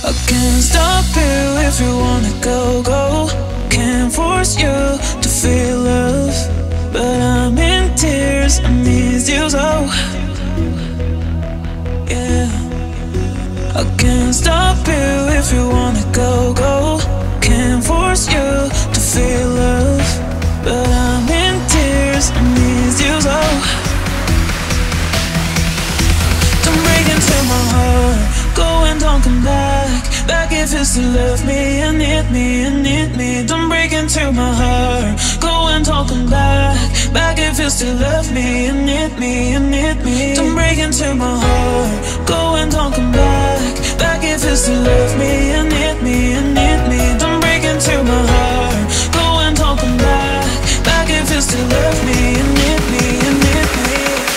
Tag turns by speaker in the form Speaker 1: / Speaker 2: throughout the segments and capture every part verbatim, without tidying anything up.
Speaker 1: I can't stop you if you wanna go, go. Can't force you to feel love, but I'm in tears, I miss you so. Yeah, I can't stop you if you wanna go, go. Can't force you to feel love, but I'm in tears, I miss you so. Don't break into my heart, go and don't come back. Back if you still love me and need me and need me. Don't break into my heart, go and don't come back. Back if you still love me and need me and need me. Don't break into my heart, go and don't come back. Back if you still love me and need me and need me. Don't break into my heart, go and don't come back. Back if you still love me and need me and need me.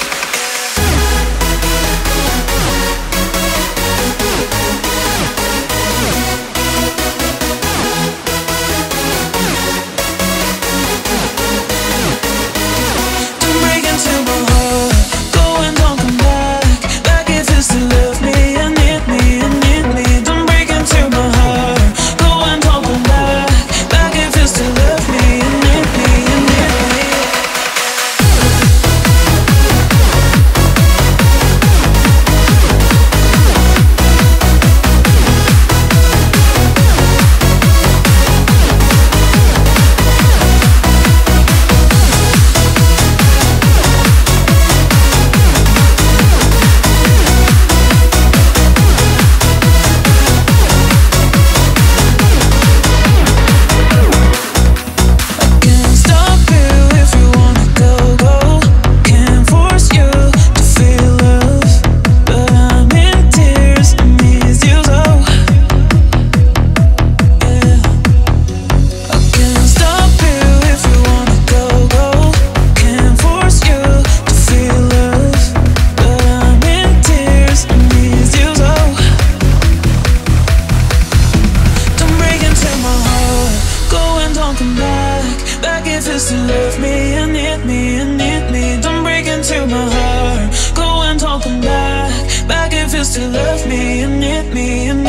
Speaker 1: Love me and need me and need me. Don't break into my heart, go and don't come back. Back if you still love me and need me and